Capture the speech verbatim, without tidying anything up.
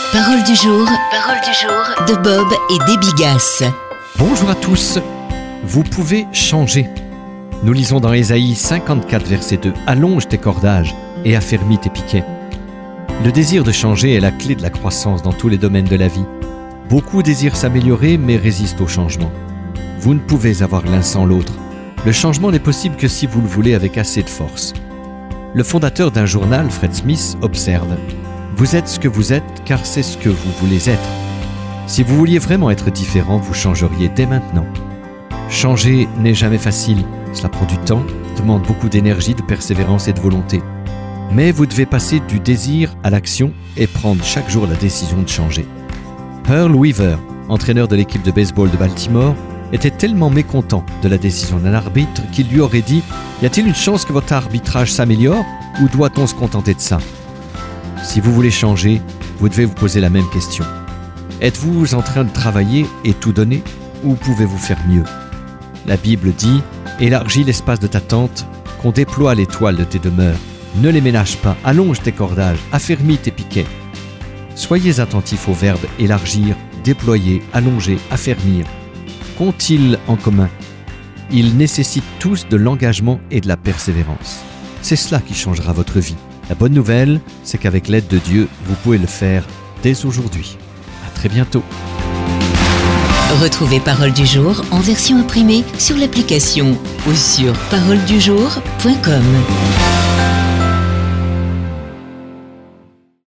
Parole du jour, parole du jour de Bob et Debbie Gass. Bonjour à tous. Vous pouvez changer. Nous lisons dans Ésaïe cinquante-quatre, verset deux. Allonge tes cordages et affermis tes piquets. Le désir de changer est la clé de la croissance dans tous les domaines de la vie. Beaucoup désirent s'améliorer mais résistent au changement. Vous ne pouvez avoir l'un sans l'autre. Le changement n'est possible que si vous le voulez avec assez de force. Le fondateur d'un journal, Fred Smith, observe « Vous êtes ce que vous êtes car c'est ce que vous voulez être. Si vous vouliez vraiment être différent, vous changeriez dès maintenant. Changer n'est jamais facile. Cela prend du temps, demande beaucoup d'énergie, de persévérance et de volonté. Mais vous devez passer du désir à l'action et prendre chaque jour la décision de changer. » Earl Weaver, entraîneur de l'équipe de baseball de Baltimore, était tellement mécontent de la décision d'un arbitre qu'il lui aurait dit « Y a-t-il une chance que votre arbitrage s'améliore ou doit-on se contenter de ça ?» Si vous voulez changer, vous devez vous poser la même question. Êtes-vous en train de travailler et tout donner ou pouvez-vous faire mieux ? La Bible dit « Élargis l'espace de ta tente, qu'on déploie les toiles de tes demeures. Ne les ménage pas, allonge tes cordages, affermis tes piquets. » Soyez attentifs au verbe « élargir », « déployer »,« allonger »,« affermir ». Qu'ont-ils en commun ? Ils nécessitent tous de l'engagement et de la persévérance. C'est cela qui changera votre vie. La bonne nouvelle, c'est qu'avec l'aide de Dieu, vous pouvez le faire dès aujourd'hui. À très bientôt. Retrouvez Parole du jour en version imprimée sur l'application ou sur parole du jour point com.